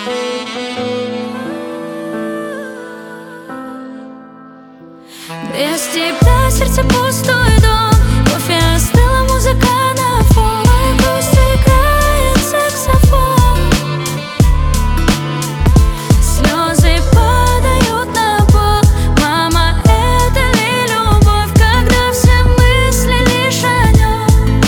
Без тебя сердце пустой дом, кофе остыла, музыка на фон, моя грусть играет саксофон. Слезы падают на пол, мама, это ли любовь, когда все мысли лишь о нем?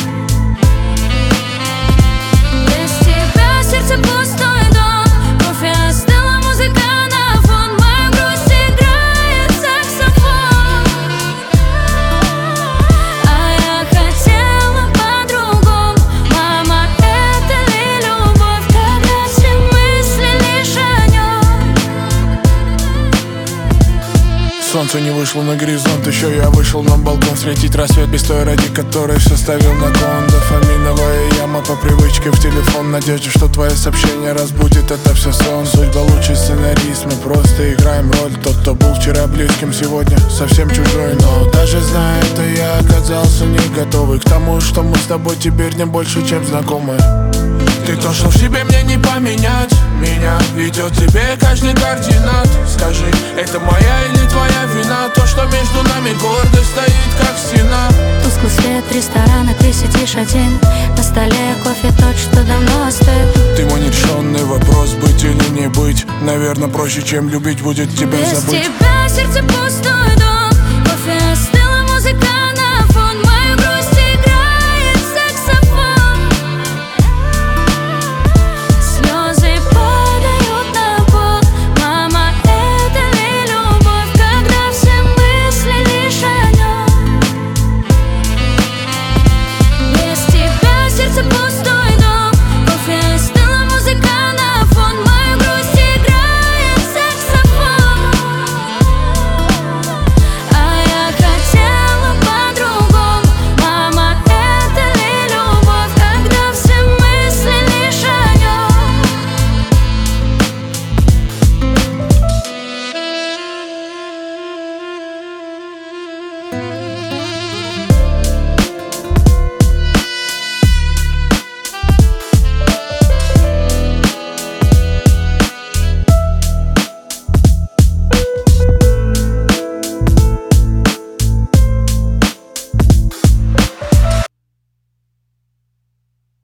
Без тебя сердце пустой дом, кофе остыла, музыка на фон, моя грусть играет саксофон. А я хотела по-другому, мама, это ли любовь, когда все мысли лишь о нем? Солнце не вышло на горизонт, еще я вышел на балкон встретить рассвет без той, ради которой все ставил на кон. Дофаминовая яма по привычке в телефон, надежде, что твое сообщение разбудит, это все сон. Судьба лучший сценарист, мы просто играем роль. Тот, кто был вчера близким, сегодня совсем чужой. Но даже зная это, я оказался не готовый к тому, что мы с тобой теперь не больше, чем знакомы. Ты то, что в себе мне не поменять, меня ведет тебе каждый координат. Скажи, это моя или твоя вина? То, что между нами гордо стоит, как стена. Тусклый свет ресторана, ты сидишь один, на столе кофе тот, что давно остыл. Ты мой нерешенный вопрос, быть или не быть. Наверное, проще, чем любить, будет тебя Без забыть. тебя сердце пусто.